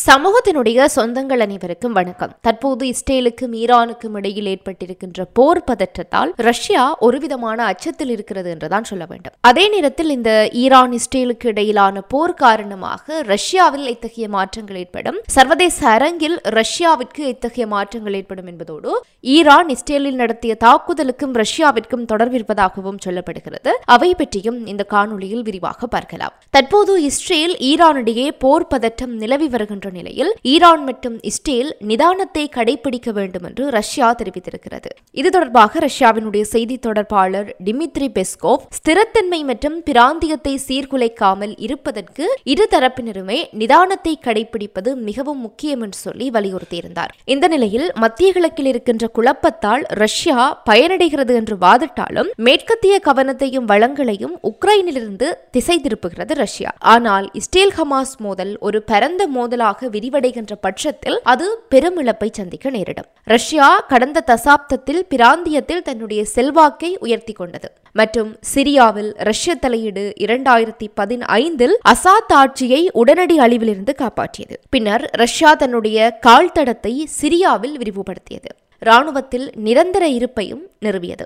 சமூகத்தினுடைய சொந்தங்கள் அனைவருக்கும் வணக்கம். தற்போது இஸ்ரேலுக்கும் ஈரானுக்கும் இடையில் ஏற்பட்டிருக்கின்ற போர் பதற்றத்தால் ரஷ்யா ஒருவிதமான அச்சத்தில் இருக்கிறது என்றுதான் சொல்ல வேண்டும். அதே நேரத்தில் இந்த ஈரான் இஸ்ரேலுக்கு இடையிலான போர் காரணமாக ரஷ்யாவில் இத்தகைய மாற்றங்கள் ஏற்படும், சர்வதேச அரங்கில் ரஷ்யாவிற்கு இத்தகைய மாற்றங்கள் ஏற்படும் என்பதோடு ஈரான் இஸ்ரேலில் நடத்திய தாக்குதலுக்கும் ரஷ்யாவிற்கும் தொடர்பிருப்பதாகவும் சொல்லப்படுகிறது. அவை பற்றியும் இந்த காணொலியில் விரிவாக பார்க்கலாம். தற்போது இஸ்ரேல் ஈரானிடையே போர் பதற்றம் நிலவி வருகின்ற நிலையில் ஈரான் மற்றும் இஸ்ரேல் நிதானத்தை கடைபிடிக்க வேண்டும் என்று ரஷ்யா தெரிவித்திருக்கிறது. இது தொடர்பாக ரஷ்யாவினுடைய செய்தி தொடர்பாளர் டிமித்ரி பெஸ்கோவ் ஸ்திரத்தன்மை மற்றும் பிராந்தியத்தை சீர்குலைக்காமல் இருப்பதற்கு இரு தரப்பினருமே நிதானத்தை கடைபிடிப்பது மிகவும் முக்கியம் என்று சொல்லி வலியுறுத்தியிருந்தார். இந்த நிலையில் மத்திய கிழக்கில் இருக்கின்ற குழப்பத்தால் ரஷ்யா பயனடைகிறது என்று வாதிட்டாலும் மேற்கத்திய கவனத்தையும் வளங்களையும் உக்ரைனிலிருந்து திசை திருப்புகிறது ரஷ்யா. ஆனால் இஸ்ரேல் ஹமாஸ் மோதல் ஒரு பரந்த மோதலாக விரிவடைகின்ற பட்சத்தில் அது பெரும் இழப்பை சந்திக்க நேரிடும். ரஷ்யா கடந்த தசாப்தத்தில் பிராந்தியத்தில் தன்னுடைய செல்வாக்கை உயர்த்தி கொண்டது மற்றும் சிரியாவில் ரஷ்ய தலையீடு 2015 அசாத் ஆட்சியை உடனடி அழிவிலிருந்து காப்பாற்றியது. பின்னர் ரஷ்யா தன்னுடைய கால்தடத்தை சிரியாவில் விரிவுபடுத்தியது, ராணுவத்தில் நிரந்தர இருப்பையும் நிறுவியது.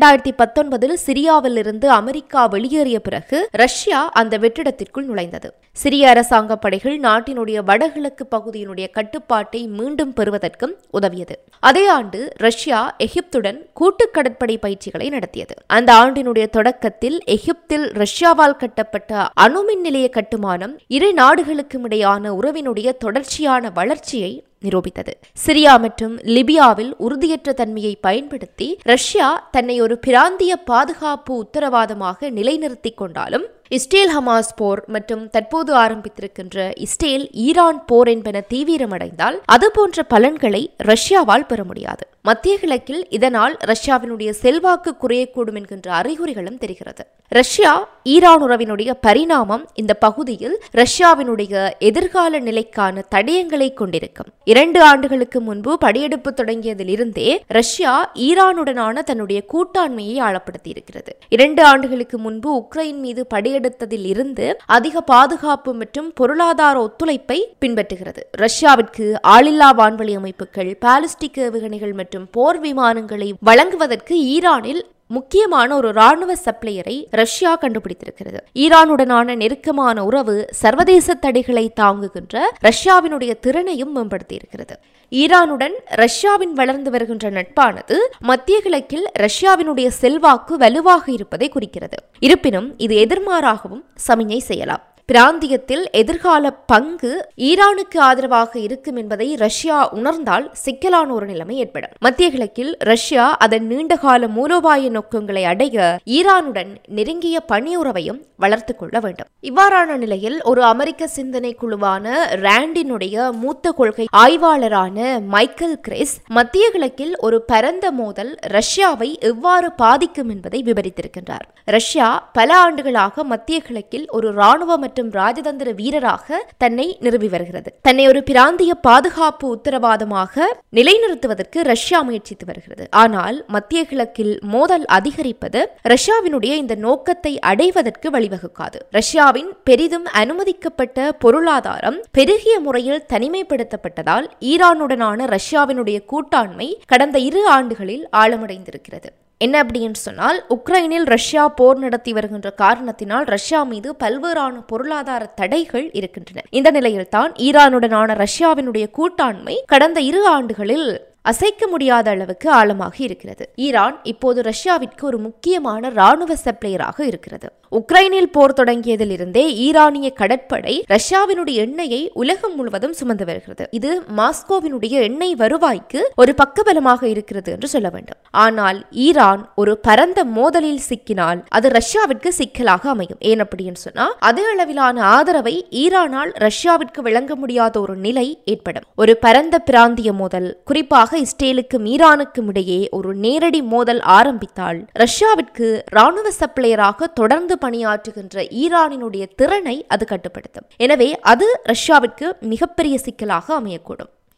2019 சிரியாவில் இருந்து அமெரிக்கா வெளியேறிய பிறகு ரஷ்யா அந்த வெற்றிடத்திற்குள் நுழைந்தது. சிரிய அரசாங்க படைகள் நாட்டினுடைய வடகிழக்கு பகுதியினுடைய கட்டுப்பாட்டை மீண்டும் பெறுவதற்கும் உதவியது. அதே ஆண்டு ரஷ்யா எகிப்துடன் கூட்டு கடற்படை பயிற்சிகளை நடத்தியது. அந்த ஆண்டினுடைய தொடக்கத்தில் எகிப்தில் ரஷ்யாவால் கட்டப்பட்ட அணுமின் நிலைய கட்டுமானம் இரு நாடுகளுக்கும் இடையான உறவினுடைய தொடர்ச்சியான வளர்ச்சியை நிரூபித்தது. சிரியா மற்றும் லிபியாவில் உறுதியற்ற தன்மையை பயன்படுத்தி ரஷ்யா தன்னை ஒரு பிராந்திய பாதுகாப்பு உத்தரவாதமாக நிலைநிறுத்திக் கொண்டாலும் இஸ்ரேல் ஹமாஸ் போர் மற்றும் தற்போது ஆரம்பித்திருக்கின்ற இஸ்ரேல் ஈரான் போர் என்பன தீவிரமடைந்தால் அது போன்ற பலன்களை ரஷ்யாவால் பெற முடியாது. மத்திய கிழக்கில் இதனால் ரஷ்யாவினுடைய செல்வாக்கு குறையக்கூடும் என்கின்ற அறிகுறிகளும் தெரிகிறது. ரஷ்யா ஈரான் உறவினுடைய பரிணாமம் இந்த பகுதியில் ரஷ்யாவினுடைய எதிர்கால நிலைக்கான தடயங்களை கொண்டிருக்கும். 2 ஆண்டுகளுக்கு முன்பு படையெடுப்பு தொடங்கியதில் இருந்தே ரஷ்யா ஈரானுடனான தன்னுடைய கூட்டாண்மையை ஆழப்படுத்தி இருக்கிறது. 2 ஆண்டுகளுக்கு முன்பு உக்ரைன் மீது படையெடுத்ததில் இருந்து அதிக பாதுகாப்பு மற்றும் பொருளாதார ஒத்துழைப்பை பின்பற்றுகிறது. ரஷ்யாவிற்கு ஆளில்லா வான்வழி அமைப்புகள், பாலிஸ்டிக் ஏவுகணைகள் மற்றும் போர் விமானங்களை வழங்குவதற்கு ஈரானில் முக்கியமான ஒரு ராணுவ சப்ளையரை ரஷ்யா கண்டுபிடித்திருக்கிறது. ஈரானுடனான நெருக்கமான உறவு சர்வதேச தடைகளை தாங்குகின்ற ரஷ்யாவினுடைய திறனையும் மேம்படுத்தி இருக்கிறது. ஈரானுடன் ரஷ்யாவின் வளர்ந்து வருகின்ற நட்பானது மத்திய கிழக்கில் ரஷ்யாவினுடைய செல்வாக்கு வலுவாக இருப்பதை குறிக்கிறது. இருப்பினும் இது எதிர்மாறாகவும் சமிஞை செய்யலாம். பிராந்தியத்தில் எதிர்கால பங்கு ஈரானுக்கு ஆதரவாக இருக்கும் என்பதை ரஷ்யா உணர்ந்தால் சிக்கலான ஒரு நிலைமை ஏற்படும். மத்திய கிழக்கில் ரஷ்யா அதன் நீண்டகால மூலோபாய நோக்கங்களை அடைய ஈரானுடன் நெருங்கிய பணியுறவையும் வளர்த்துக் கொள்ள வேண்டும். இவ்வாறான நிலையில் ஒரு அமெரிக்க சிந்தனை குழுவான ராண்டினுடைய மூத்த கொள்கை ஆய்வாளரான மைக்கேல் கிரிஸ் மத்திய கிழக்கில் ஒரு பரந்த மோதல் ரஷ்யாவை எவ்வாறு பாதிக்கும் என்பதை விவரித்திருக்கின்றார். ரஷ்யா பல ஆண்டுகளாக மத்திய கிழக்கில் ஒரு ராணுவ மற்றும் ராஜதந்திர வீரராக தன்னை நிறுவி வருகிறது. தன்னை ஒரு பிராந்திய பாதுகாப்பு உத்தரவாதமாக நிலைநிறுத்துவதற்கு ரஷ்யா முயற்சித்து வருகிறது. ஆனால் மத்திய கிழக்கில் மோதல் அதிகரிப்பது ரஷ்யாவினுடைய இந்த நோக்கத்தை அடைவதற்கு வழிவகுக்காது. ரஷ்யாவின் பெரிதும் அனுமதிக்கப்பட்ட பொருளாதாரம் பெருகிய முறையில் தனிமைப்படுத்தப்பட்டதால் ஈரானுடனான ரஷ்யாவினுடைய கூட்டாண்மை கடந்த 2 ஆண்டுகளில் ஆழமடைந்திருக்கிறது. என்ன அப்படின்னு சொன்னால், உக்ரைனில் ரஷ்யா போர் நடத்தி வருகின்ற காரணத்தினால் ரஷ்யா மீது பல்வேறான பொருளாதார தடைகள் இருக்கின்றன. இந்த நிலையில்தான் ஈரானுடனான ரஷ்யாவினுடைய கூட்டாண்மை கடந்த 2 ஆண்டுகளில் அசைக்க முடியாத அளவுக்கு ஆழமாக இருக்கிறது. ஈரான் இப்போது ரஷ்யாவிற்கு ஒரு முக்கியமான ராணுவ சப்ளையராக இருக்கிறது. உக்ரைனில் போர் தொடங்கியதில் இருந்தே ஈரானிய கடற்படை ரஷ்யாவினுடைய எண்ணெயை உலகம் முழுவதும் சுமந்து வருகிறது. இது மாஸ்கோவினுடைய எண்ணெய் வருவாய்க்கு ஒரு பக்கபலமாக இருக்கிறது என்று சொல்ல வேண்டும். ஆனால் ஈரான் ஒரு பரந்த மோதலில் சிக்கினால் அது ரஷ்யாவிற்கு சிக்கலாக அமையும். ஏன் அப்படின்னு சொன்னா, அதே அளவிலான ஆதரவை ஈரானால் ரஷ்யாவிற்கு வழங்க முடியாத ஒரு நிலை ஏற்படும். ஒரு பரந்த பிராந்திய மோதல், குறிப்பாக இஸ்ரேலுக்கும் ஈரானுக்கும் இடையே ஒரு நேரடி மோதல் ஆரம்பித்தால் ரஷ்யாவிற்கு ராணுவ சப்ளையராக தொடர்ந்து பணியாற்றுகின்ற ஈரானினுடைய திறனை அது கட்டுப்படுத்தும். எனவே அது ரஷ்யாவிற்கு மிகப்பெரிய சிக்கலாக அமையக்கூடும்.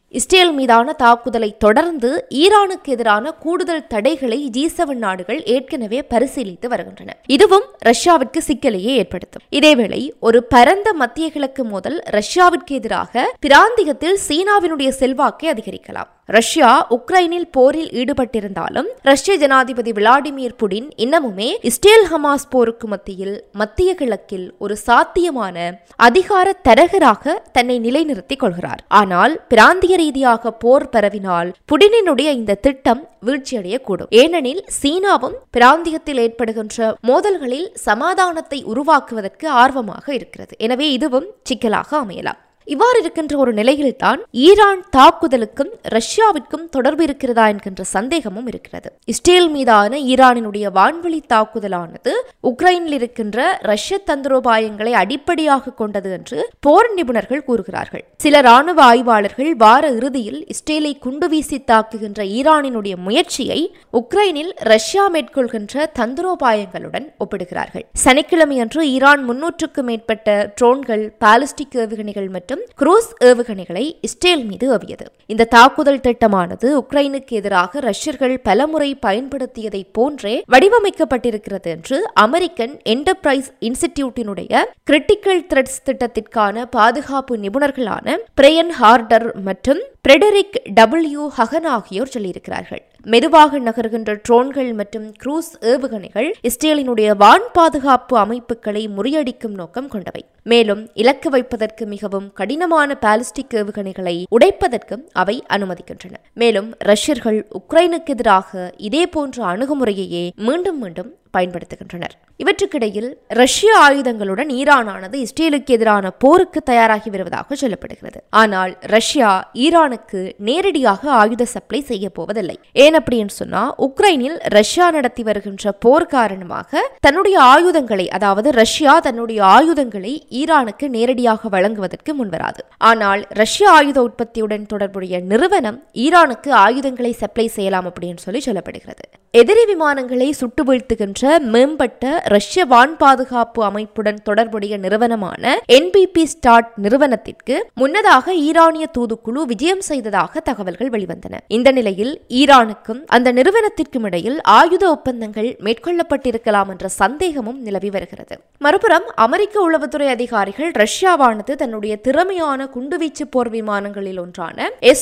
இஸ்ரேல் மீதான தாக்குதலை தொடர்ந்து ஈரானுக்கு எதிரான கூடுதல் தடைகளை G7 நாடுகள் ஏற்கனவே பரிசீலித்து வருகின்றன. இதுவும் ரஷ்யாவிற்கு சிக்கலையே ஏற்படுத்தும். இதேவேளை ஒரு பரந்த மத்திய கிழக்கு மோதல் ரஷ்யாவிற்கு எதிராக பிராந்தியத்தில் சீனாவினுடைய செல்வாக்கை அதிகரிக்கலாம். ரஷ்யா உக்ரைனில் போரில் ஈடுபட்டிருந்தாலும் ரஷ்ய ஜனாதிபதி விளாடிமிர் புடின் இன்னமுமே இஸ்ரேல் ஹமாஸ் போருக்கு மத்தியில் மத்திய கிழக்கில் ஒரு சாத்தியமான அதிகார தரகராக தன்னை நிலைநிறுத்திக் கொள்கிறார். ஆனால் பிராந்திய ரீதியாக போர் பரவினால் புடினினுடைய இந்த திட்டம் வீழ்ச்சியடையக்கூடும். ஏனெனில் சீனாவும் பிராந்தியத்தில் ஏற்படுகின்ற மோதல்களில் சமாதானத்தை உருவாக்குவதற்கு ஆர்வமாக இருக்கிறது. எனவே இதுவும் சிக்கலாக அமையலாம். இவ்வாறு இருக்கின்ற ஒரு நிலையில்தான் ஈரான் தாக்குதலுக்கும் ரஷ்யாவிற்கும் தொடர்பு இருக்கிறதா என்கின்ற சந்தேகமும் இருக்கிறது. இஸ்ரேல் மீதான ஈரானினுடைய வான்வெளி தாக்குதலானது உக்ரைனில் இருக்கின்ற ரஷ்ய தந்திரோபாயங்களை அடிப்படையாக கொண்டது என்று போர் நிபுணர்கள் கூறுகிறார்கள். சில ராணுவ ஆய்வாளர்கள் வார இறுதியில் இஸ்ரேலை குண்டு வீசி தாக்குகின்ற ஈரானினுடைய முயற்சியை உக்ரைனில் ரஷ்யா மேற்கொள்கின்ற தந்திரோபாயங்களுடன் ஒப்பிடுகிறார்கள். சனிக்கிழமையன்று ஈரான் 300க்கும் மேற்பட்ட ட்ரோன்கள், பாலிஸ்டிக் ஏவுகணைகள் மற்றும் குரூஸ் ஏவுகணைகளை இஸ்ரேல் மீது ஏவியது. இந்த தாக்குதல் திட்டமானது உக்ரைனுக்கு எதிராக ரஷ்யர்கள் பலமுறை பயன்படுத்தியதை போன்றே வடிவமைக்கப்பட்டிருக்கிறது என்று அமெரிக்கன் என்டர்பிரைஸ் இன்ஸ்டிடியூட்டினுடைய கிரிட்டிக்கல் த்ரெட்ஸ் திட்டத்திற்கான பாதுகாப்பு நிபுணர்களான பிரையன் ஹார்டர் மற்றும் பிரெடரிக் W. ஹகன் ஆகியோர் சொல்லியிருக்கிறார்கள். மெதுவாக நகர்கின்ற ட்ரோன்கள் மற்றும் குரூஸ் ஏவுகணைகள் இஸ்ரேலினுடைய வான் பாதுகாப்பு அமைப்புகளை முறியடிக்கும் நோக்கம் கொண்டவை. மேலும் இலக்கு வைப்பதற்கு மிகவும் கடினமான பாலிஸ்டிக் ஏவுகணைகளை உடைப்பதற்கும் அவை அனுமதிக்கின்றன. மேலும் ரஷ்யர்கள் உக்ரைனுக்கு எதிராக இதே போன்ற அணுகுமுறையையே மீண்டும் மீண்டும் பயன்படுத்துகின்றனர். இவற்றுக்கிடையில் ரஷ்ய ஆயுதங்களுடன் ஈரானானது இஸ்ரேலுக்கு எதிரான போருக்கு தயாராகி வருவதாக சொல்லப்படுகிறது. ஆனால் ரஷ்யா ஈரானுக்கு நேரடியாக ஆயுத சப்ளை செய்ய போவதில்லை. ஏன் அப்படின்னு சொன்னா, உக்ரைனில் ரஷ்யா நடத்தி வருகின்ற போர் காரணமாக தன்னுடைய ஆயுதங்களை, அதாவது ரஷ்யா தன்னுடைய ஆயுதங்களை ஈரானுக்கு நேரடியாக வழங்குவதற்கு முன்வராது. ஆனால் ரஷ்ய ஆயுத உற்பத்தியுடன் தொடர்புடைய நிறுவனம் ஈரானுக்கு ஆயுதங்களை சப்ளை செய்யலாம் அப்படின்னு சொல்லப்படுகிறது. எதிரி விமானங்களை சுட்டு வீழ்த்துகின்ற மேம்பட்ட ரஷ்ய வான் பாதுகாப்பு அமைப்புடன் தொடர்புடைய நிறுவனமான NBP ஸ்டார்ட் நிறுவனத்திற்கு முன்னதாக ஈரானிய தூதுக்குழு விஜயம் செய்ததாக தகவல்கள் வெளிவந்தன. இந்த நிலையில் ஈரானுக்கும் அந்த நிறுவனத்திற்கும் இடையில் ஆயுத ஒப்பந்தங்கள் மேற்கொள்ளப்பட்டிருக்கலாம் என்ற சந்தேகமும் நிலவி வருகிறது. மறுபுறம் அமெரிக்க உளவுத்துறை அதிகாரிகள் ரஷ்யாவானது தன்னுடைய திறமையான குண்டுவீச்சு போர் விமானங்களில் ஒன்றான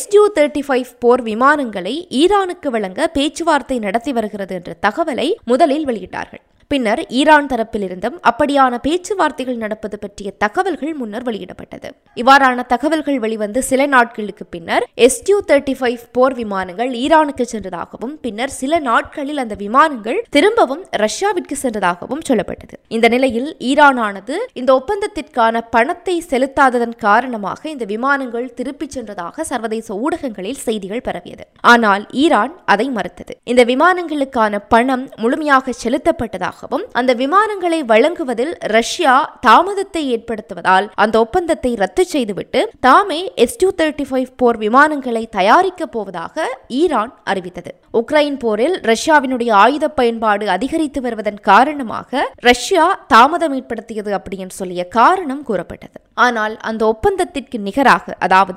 Su-35 போர் விமானங்களை ஈரானுக்கு வழங்க பேச்சுவார்த்தை நடத்தி வருகிறது என்ற தகவலை முதலில் வெளியிட்டார்கள். பின்னர் ஈரான் தரப்பிலிருந்தும் அப்படியான பேச்சுவார்த்தைகள் நடப்பது பற்றிய தகவல்கள் முன்னர் வெளியிடப்பட்டது. இவ்வாறான தகவல்கள் வெளிவந்து சில நாட்களுக்கு பின்னர் Su-35 போர் விமானங்கள் ஈரானுக்கு சென்றதாகவும் பின்னர் சில நாட்களில் அந்த விமானங்கள் திரும்பவும் ரஷ்யாவிற்கு சென்றதாகவும் சொல்லப்பட்டது. இந்த நிலையில் ஈரானானது இந்த ஒப்பந்தத்திற்கான பணத்தை செலுத்தாததன் காரணமாக இந்த விமானங்கள் திருப்பிச் சென்றதாக சர்வதேச ஊடகங்களில் செய்திகள் பரவியது. ஆனால் ஈரான் அதை மறுத்தது. இந்த விமானங்களுக்கான பணம் முழுமையாக செலுத்தப்பட்டதாக, அந்த விமானங்களை வழங்குவதில் ரஷ்யா தாமதத்தை ஏற்படுத்துவதால் அந்த ஒப்பந்தத்தை ரத்து செய்துவிட்டு தாமே Su-35 போர் விமானங்களை தயாரிக்கப் போவதாக ஈரான் அறிவித்தது. உக்ரைன் போரில் ரஷ்யாவினுடைய ஆயுத பயன்பாடு அதிகரித்து வருவதன் காரணமாக ரஷ்யா தாமதம் ஏற்படுத்தியது அப்படின்னு சொல்லிய காரணம் கூறப்பட்டது. ஆனால் அந்த ஒப்பந்தத்திற்கு நிகராக, அதாவது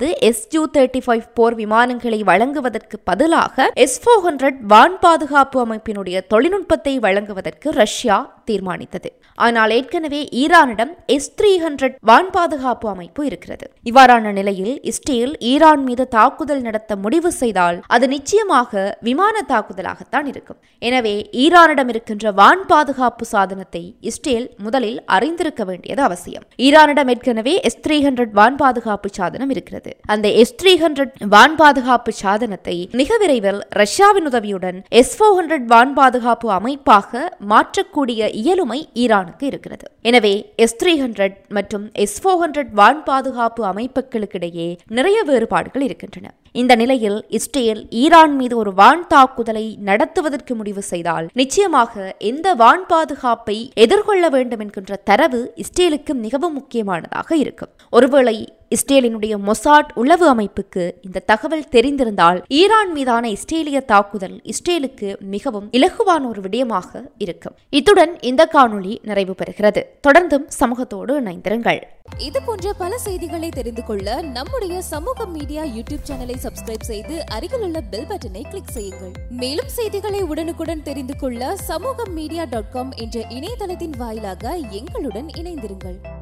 Su-35 போர் விமானங்களை வழங்குவதற்கு பதிலாக S-400 வான் பாதுகாப்பு அமைப்பினுடைய தொழில்நுட்பத்தை வழங்குவதற்கு ரஷ்யா தீர்மானித்தது. ஆனால் ஏற்கனவே ஈரானிடம் S-300 வான் பாதுகாப்பு அமைப்பு இருக்கிறது. இவ்வாறான நிலையில் இஸ்ரேல் ஈரான் மீது தாக்குதல் நடத்த முடிவு செய்தால் அது நிச்சயமாக விமான தாக்குதலாகத்தான் இருக்கும். எனவே ஈரானிடம் இருக்கின்ற வான் பாதுகாப்பு சாதனத்தை இஸ்ரேல் முதலில் அறிந்திருக்க வேண்டியது அவசியம். ஈரானிடம் ஏற்கனவே S-300 வான் பாதுகாப்பு சாதனம் இருக்கிறது. அந்த S-300 வான் பாதுகாப்பு சாதனத்தை மிக விரைவில் ரஷ்யாவின் உதவியுடன் S-400 வான் பாதுகாப்பு அமைப்பாக மாற்றக்கூடிய இயலுமை ஈரானுக்கு இருக்கிறது. எனவே S-300 மற்றும் S-400 வான் பாதுகாப்பு அமைப்புகளுக்கிடையே நிறைய வேறுபாடுகள் இருக்கின்றன. இந்த நிலையில் இஸ்ரேல் ஈரான் மீது ஒரு வான் தாக்குதலை நடத்துவதற்கு முடிவு செய்தால் நிச்சயமாக எந்த வான் பாதுகாப்பை எதிர்கொள்ள வேண்டும் என்கின்ற தரவு இஸ்ரேலுக்கு மிகவும் முக்கியமானதாக இருக்கும். ஒருவேளை இஸ்ரேலினுடைய மொசாட் உளவு அமைப்புக்கு இந்த தகவல் தெரிந்திருந்தால் ஈரான் மீதான இஸ்ரேலிய தாக்குதல் இஸ்ரேலுக்கு மிகவும் இலகுவான ஒரு விடயமாக இருக்கும். இத்துடன் இந்த காணொளி நிறைவு பெறுகிறது. தொடர்ந்தும் சமூகத்தோடு இணைந்திருங்கள். இது போன்ற பல செய்திகளை தெரிந்து கொள்ள நம்முடைய சமூக மீடியா யூடியூப் சேனலை சப்ஸ்கிரைப் செய்து அருகில் உள்ள பெல் பட்டனை கிளிக் செய்யுங்கள். மேலும் செய்திகளை உடனுக்குடன் தெரிந்து கொள்ள சமூகமீடியா.com என்ற இணையதளத்தின் வாயிலாக எங்களுடன் இணைந்திருங்கள்.